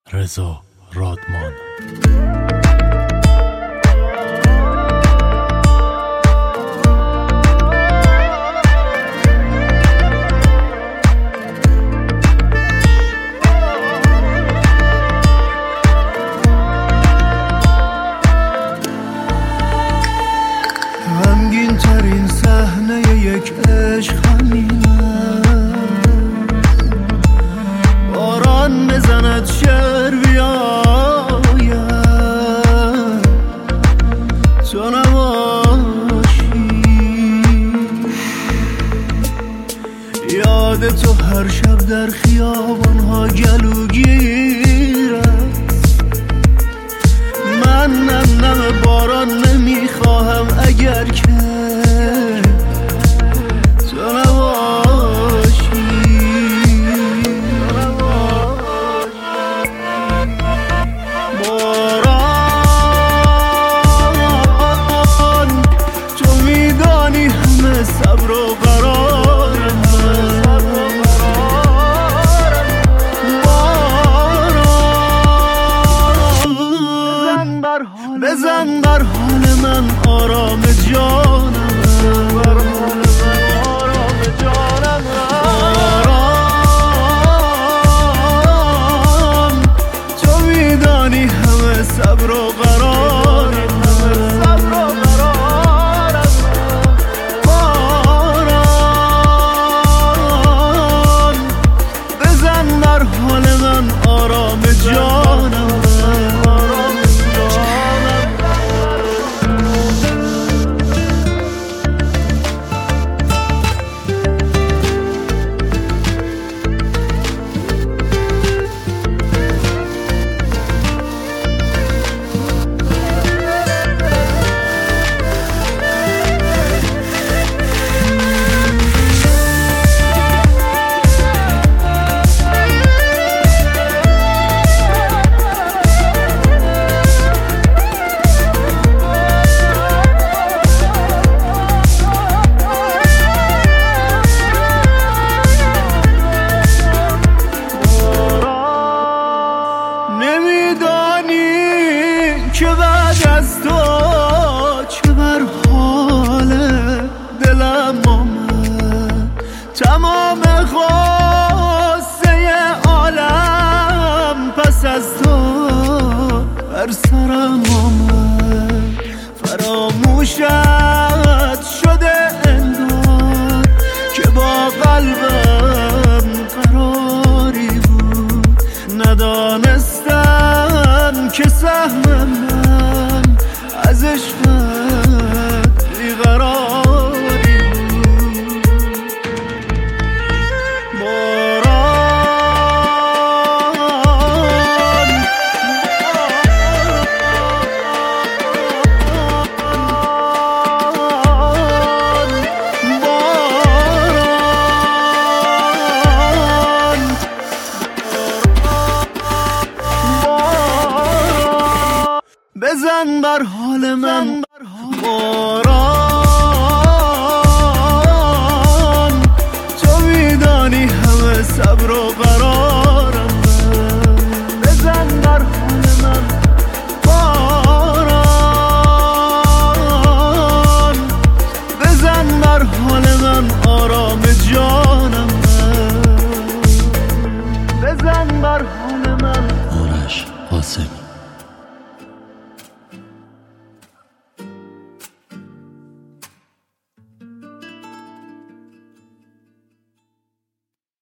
رضا رادمان. غمگین ترین صحنه یک عشق همینه، باران بزند شعر بیاید تو نباشی، یاد تو هر شب در خیابانها گلوگیرد. من نم باران نمیخواهم اگر که تو نباشی. باران تو میدانی همه صبر و قرارم، بزن بر حال من آرام جانم، آرام تو میدانی همه صبر و قرارم، باران بزن بر حال من آرام جانم. که بعد از تو چه بر حال دلم آمد، تمام غصه عالم پس از تو بر سرم آمد. فراموشت شده انگار که با قلبم قراری بود، ندانستم که سهم من از عشقت بیقراری بود. باران بزن بر حال من، باران تو میدانی همه صبر و